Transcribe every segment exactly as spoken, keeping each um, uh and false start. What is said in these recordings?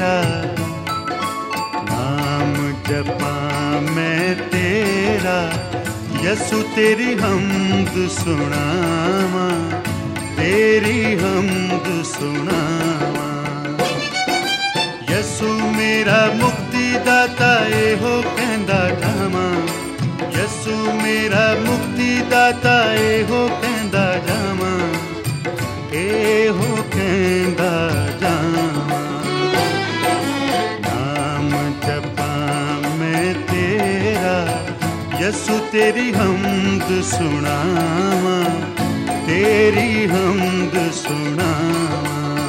तेरा, नाम जपा मैं तेरा, यसु तेरी हमद सुनावा, तेरी हमद सुनावा। यसु मेरा मुक्ति दाता एहो कहंदा जावां, यसु मेरा मुक्ति दाता एहो कहंदा जावां, एहो कहंदा जावां। नाम जपा मैं तेरा, यसु तेरी हमद सुनावा, तेरी हमद सुनावा।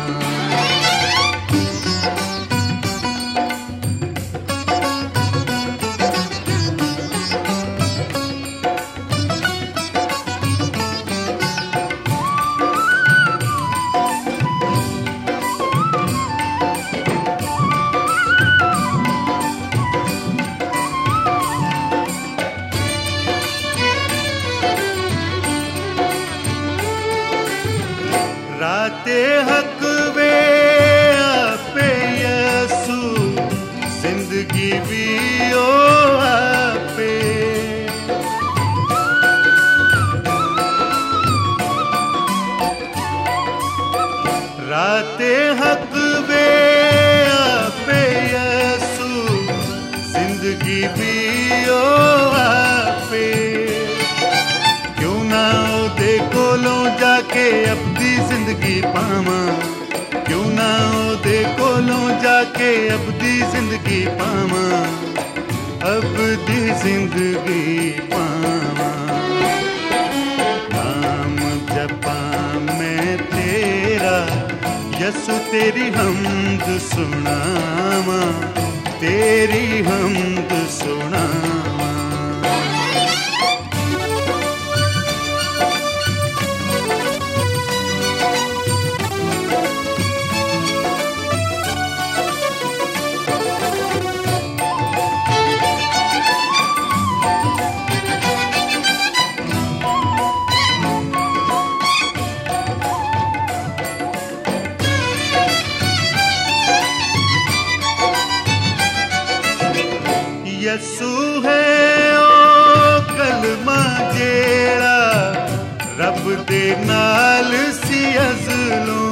राते हक वे आपे यसु, जिंदगी भी ओ आपे। राते हक वे आपे यसु, जिंदगी भी ओ आपे। क्यों ना ओदे कोलों जाके अपनी जिंदगी पावां, क्यों ना ओदे कोलों जाके अपनी जिंदगी पावां, अपनी जिंदगी पावां। नाम जपा मैं तेरा, यसु तेरी हमद सुनावा, तेरी हमद सुनावा। यसु है ओ कलमा जेड़ा, रब दे नाल सी अज़लों।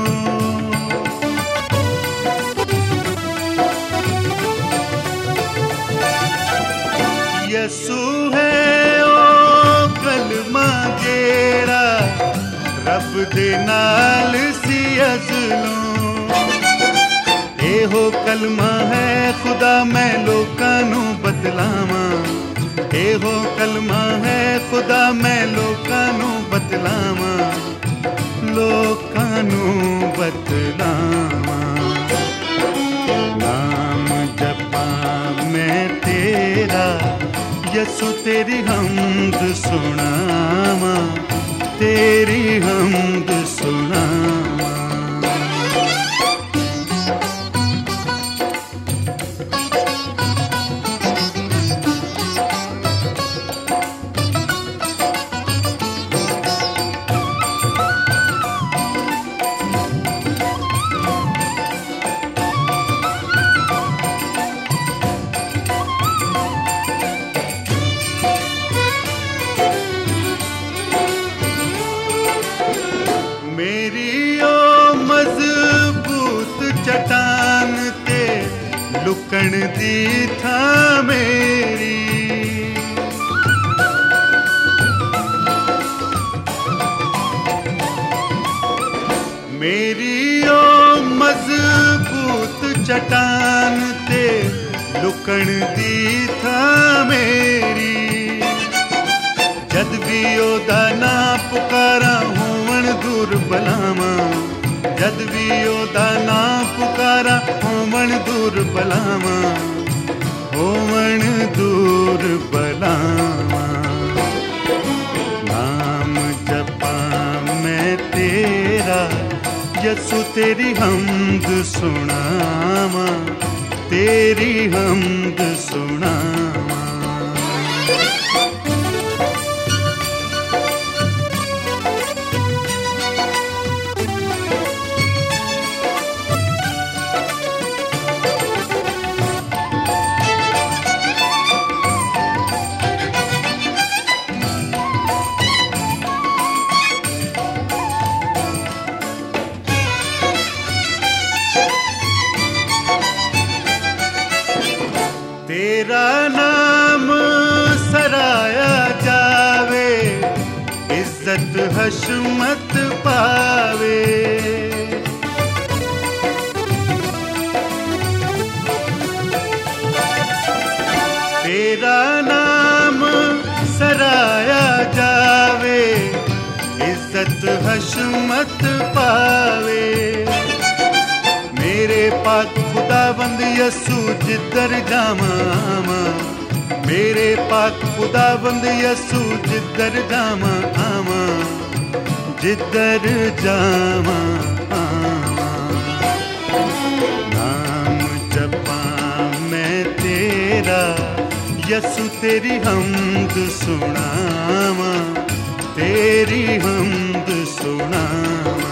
यसु है ओ कलमा जेड़ा, रब दे नाल सी अज़लों। एहो कलमा है खुदा मैं लोकां नू बतलावां, एहो कलमा है खुदा मैं लोकां नू बतलावां, लोकां नू बतलावां। नाम जपा मैं तेरा, यसु तेरी हमद सुनावा, तेरी हमद सुनावा। मेरी ओ मजबूत चट्टान ते लुकण दी थां मेरी, मेरी ओ मजबूत चट्टान ते लुकण दी थां मेरी। जद भी ओदा ना पुकारा होवण दूर बलावां, जद भी ओदा ना पुकारा होवण दूर बलावां, होवण दूर बलावां। नाम जपा मैं तेरा, यसु तेरी हमद सुनावा, तेरी हमद सुनावा। तेरा नाम सराया जावे, इज्जत हशमत पावे। तेरा नाम सराया जावे, इज्जत हशमत पावे। मेरे पाक खुदाबंद यसू जिधर जावा, मेरे पाक खुदाबंद यसू जिधर जावा आवा, जिधर जावा आवा। नाम जपा मैं तेरा, यसू तेरी हमद सुनावा, तेरी हमद सुनावा।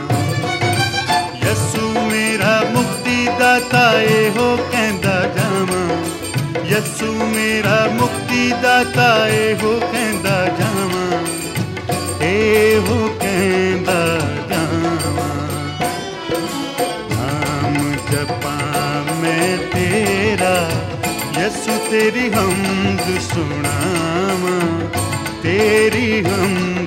यसू मेरा मुक्ति दाता एहो कहंदा जावा, यसू मेरा मुक्ति दाता एहो कहंदा जावा, एहो कहंदा जावा। नाम जपा मैं तेरा, यसू तेरी हमद सुनावा, तेरी हमद